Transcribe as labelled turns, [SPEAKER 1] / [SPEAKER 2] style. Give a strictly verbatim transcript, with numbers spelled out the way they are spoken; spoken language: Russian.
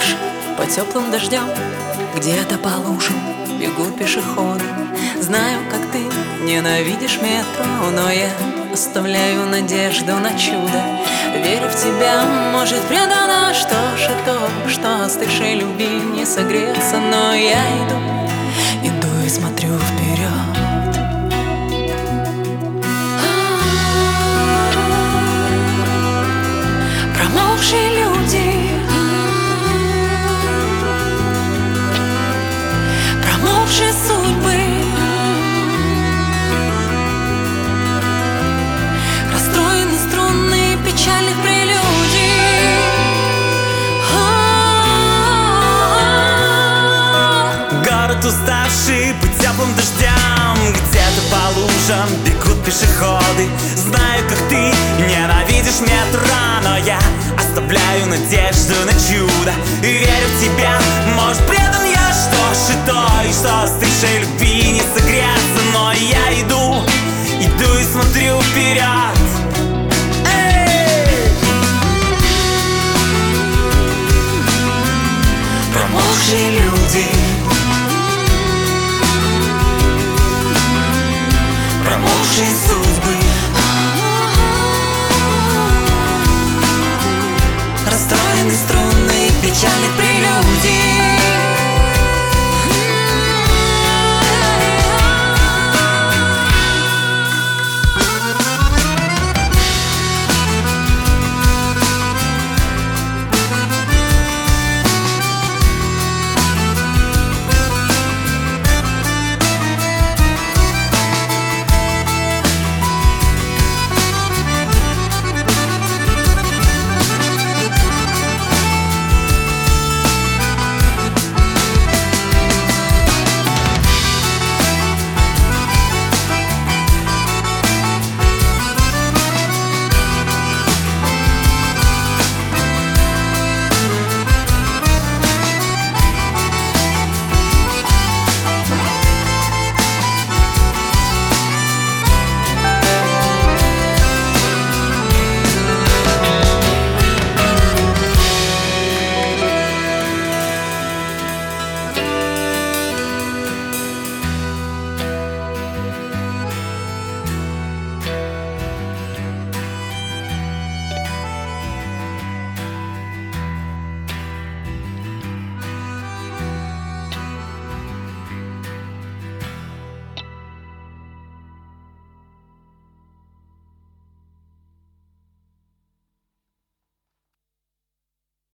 [SPEAKER 1] души по теплым дождям, где-то по лужам бегут пешеходы. Знаю, как ты ненавидишь метро, но я оставляю надежду на чудо. Верю в тебя, может, предана. Что ж, и то, что остывшей любви не согреться. Но я иду, иду и смотрю вперед. Промолвшие люди, промолвшие судьбы, расстроены струны печальных прелюдий.
[SPEAKER 2] Город уставший по теплым дождям, где-то по лужам бегут пешеходы. Знаю, как ты ненавидишь метро, но я оставляю надежду на чудо. И верю в тебя, может, предан я. Что ж, и то, и что остывшей любви